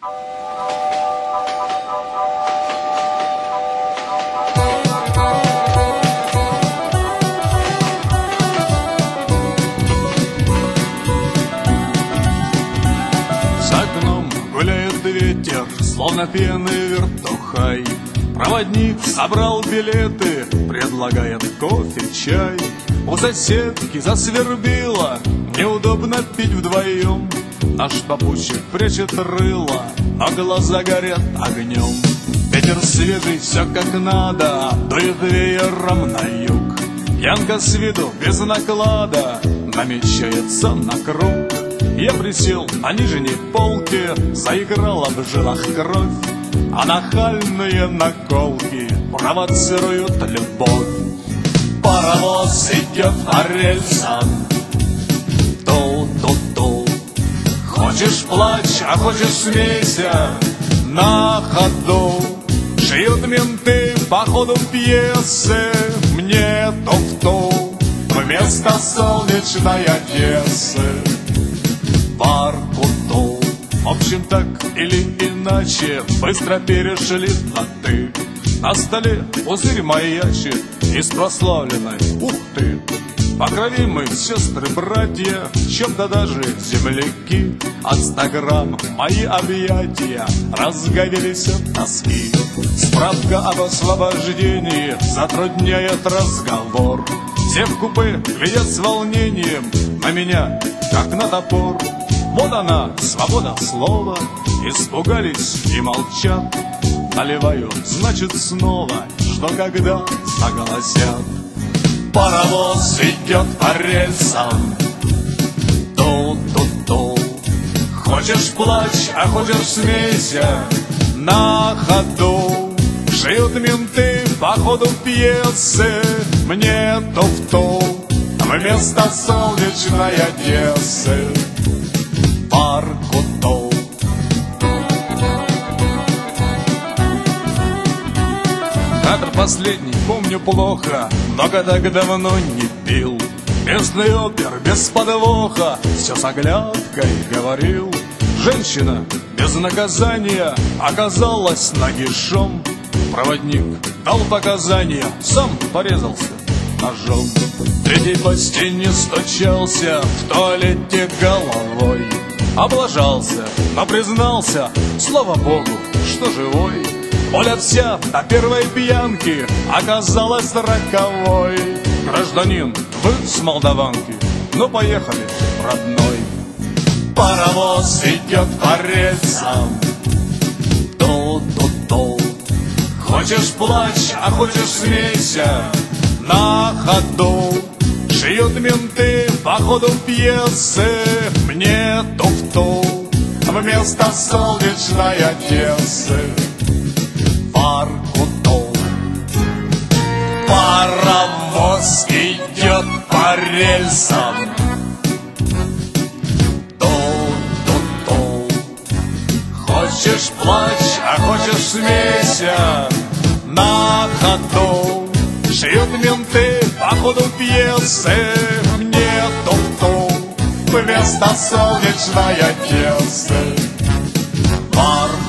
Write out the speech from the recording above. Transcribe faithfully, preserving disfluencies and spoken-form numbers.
За окном гуляет ветер, словно пьяный вертухай. Проводник собрал билеты, предлагает кофе, чай. У соседки засвербило, неудобно пить вдвоем. Наш попутчик прячет рыло, а глаза горят огнем. Ветер свежий, все как надо, дует веером на юг. Янка с виду без наклада намечается на круг. Я присел на нижней полке, заиграла в жилах кровь, а нахальные наколки провоцируют любовь. Паровоз идет по рельсам, ту-ту-ту. Хочешь плачь, а хочешь смейся, на ходу. Шьют менты по ходу пьесы мне туфту вместо солнечной Одессы. Воркуту. В общем, так или иначе быстро перешли на «ты». На столе пузырь маячит из прославленной Ухты. По крови мы сестры-братья, чем-то даже земляки. От ста грамм мои объятия разгорелись от тоски. Справка об освобождении затрудняет разговор. Все в купе глядят с волнением на меня, как на топор. Вот она, свобода слова, испугались и молчат. Наливаю, значит, снова, что когда заголосят. Паровоз идет по рельсам, ту-ту-ту. Хочешь плачь, а хочешь смейся, на ходу. Шьют менты по ходу пьесы мне туфту вместо солнечной Одессы. Воркуту. Кадр последний помню плохо, много так давно не пил. Местный опер без подвоха все с оглядкой говорил. Женщина без наказания оказалась нагишом. Проводник дал показания, сам порезался ножом. Третий по стене стучался в туалете головой. Облажался, но признался, слава богу, что живой. Оля вся до первой пьянки оказалась роковой. Гражданин, вы с Молдаванки, ну поехали, родной. Паровоз идет по рельсам, ту-ту-ту. Хочешь плачь, а хочешь смейся, на ходу. Шьют менты по ходу пьесы мне туфту вместо солнечной Одессы. Воркуту. Паровоз идет по рельсам, ту-ту-ту. Хочешь плачь, а хочешь смейся, на ходу. Шьют менты по ходу пьесы мне туфту вместо солнечной Одессы. Пар